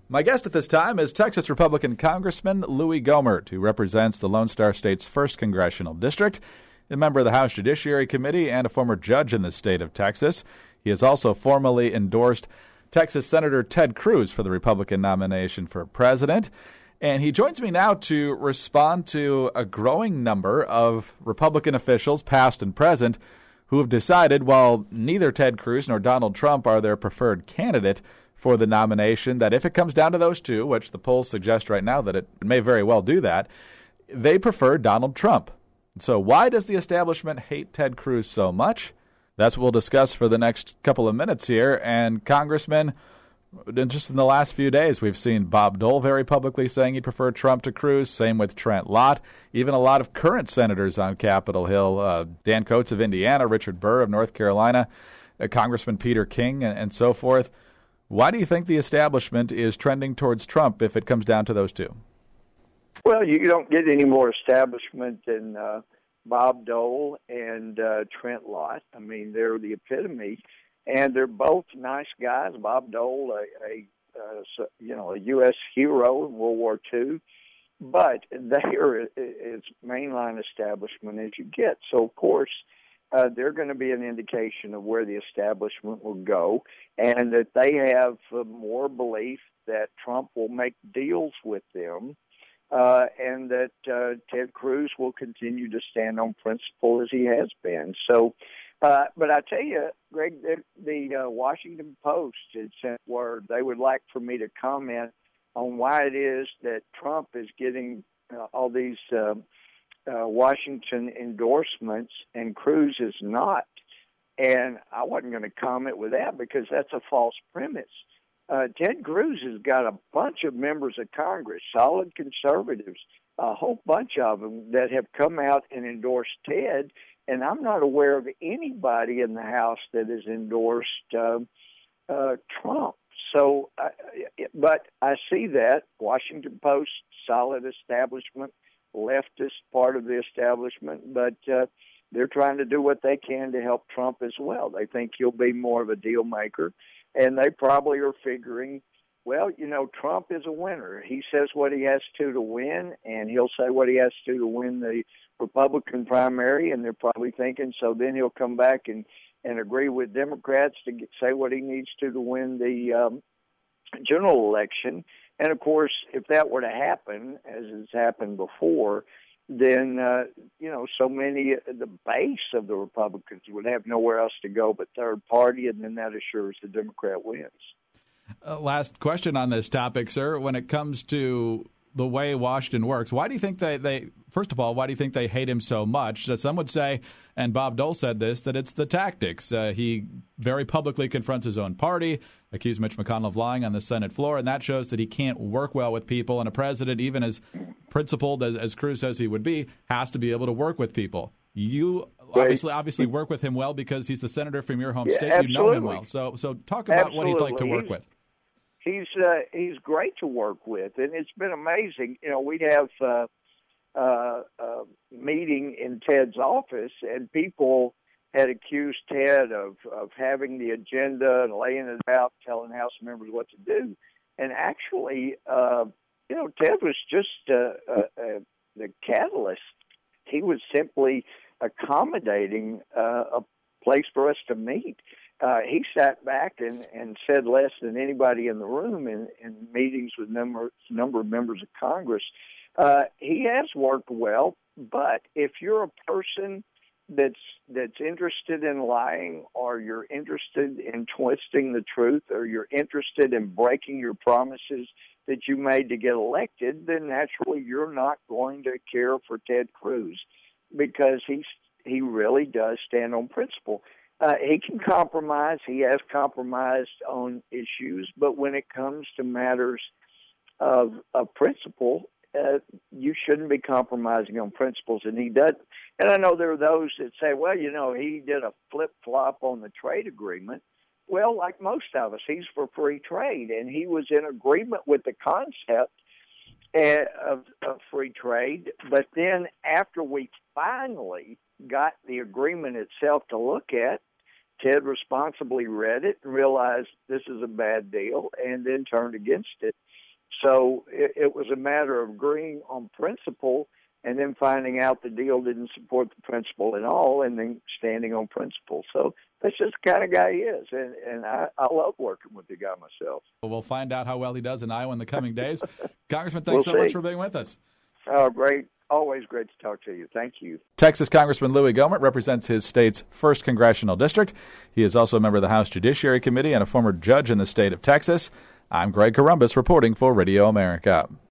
My guest at this time is Texas Republican Congressman Louie Gohmert, who represents the Lone Star State's 1st Congressional District, a member of the House Judiciary Committee, and a former judge in the state of Texas. He has also formally endorsed Texas Senator Ted Cruz for the Republican nomination for president. And he joins me now to respond to a growing number of Republican officials, past and present, who have decided, while neither Ted Cruz nor Donald Trump are their preferred candidate for the nomination, that if it comes down to those two, which the polls suggest right now that it may very well do that, they prefer Donald Trump. So why does the establishment hate Ted Cruz so much? That's what we'll discuss for the next couple of minutes here. And Congressman, just in the last few days, we've seen Bob Dole very publicly saying he preferred Trump to Cruz. Same with Trent Lott. Even a lot of current senators on Capitol Hill, Dan Coates of Indiana, Richard Burr of North Carolina, Congressman Peter King, and so forth. Why do you think the establishment is trending towards Trump if it comes down to those two? Well, you don't get any more establishment than Bob Dole and Trent Lott. I mean, they're the epitome, and they're both nice guys. Bob Dole, a U.S. hero in World War II, but they are as mainline establishment as you get. So, of course, they're going to be an indication of where the establishment will go, and that they have more belief that Trump will make deals with them, and that Ted Cruz will continue to stand on principle as he has been. So, but I tell you, Greg, the Washington Post had sent word they would like for me to comment on why it is that Trump is getting all these Washington endorsements and Cruz is not. And I wasn't going to comment with that because that's a false premise. Ted Cruz has got a bunch of members of Congress, solid conservatives, a whole bunch of them that have come out and endorsed Ted, and I'm not aware of anybody in the House that has endorsed Trump. So, but I see that Washington Post, solid establishment, leftist part of the establishment, but they're trying to do what they can to help Trump as well. They think he'll be more of a deal maker, and they probably are figuring, well, Trump is a winner. He says what he has to win, and he'll say what he has to win the Republican primary, and they're probably thinking, so then he'll come back and agree with Democrats to say what he needs to win the general election. And, of course, if that were to happen, as has happened before, then, so many, the base of the Republicans would have nowhere else to go but third party, and then that assures the Democrat wins. Last question on this topic, sir. When it comes to the way Washington works, why do you think they first of all, why do you think they hate him so much? Some would say, and Bob Dole said this, that it's the tactics. He very publicly confronts his own party, accused Mitch McConnell of lying on the Senate floor, and that shows that he can't work well with people. And a president, even as principled as Cruz says he would be, has to be able to work with people. You obviously work with him well because he's the senator from your home state. Absolutely. You know him well. So talk about what he's like to work with. He's great to work with, and it's been amazing. We'd have a meeting in Ted's office, and people had accused Ted of having the agenda and laying it out, telling House members what to do. And actually, Ted was just the catalyst. He was simply accommodating a place for us to meet. He sat back and said less than anybody in the room in meetings with number of members of Congress. He has worked well, but if you're a person that's interested in lying, or you're interested in twisting the truth, or you're interested in breaking your promises that you made to get elected, then naturally you're not going to care for Ted Cruz, because he really does stand on principle. He can compromise. He has compromised on issues, but when it comes to matters of principle, you shouldn't be compromising on principles, and he doesn't. And I know there are those that say, well, he did a flip-flop on the trade agreement. Well, like most of us, he's for free trade, and he was in agreement with the concept of free trade. But then after we finally got the agreement itself to look at, Ted responsibly read it and realized this is a bad deal, and then turned against it. So it was a matter of agreeing on principle and then finding out the deal didn't support the principle at all and then standing on principle. So that's just the kind of guy he is, and I love working with the guy myself. Well, we'll find out how well he does in Iowa in the coming days. Congressman, thanks so much for being with us. Oh, great. Always great to talk to you. Thank you. Texas Congressman Louis Gohmert represents his state's 1st Congressional District. He is also a member of the House Judiciary Committee and a former judge in the state of Texas. I'm Greg Corombos reporting for Radio America.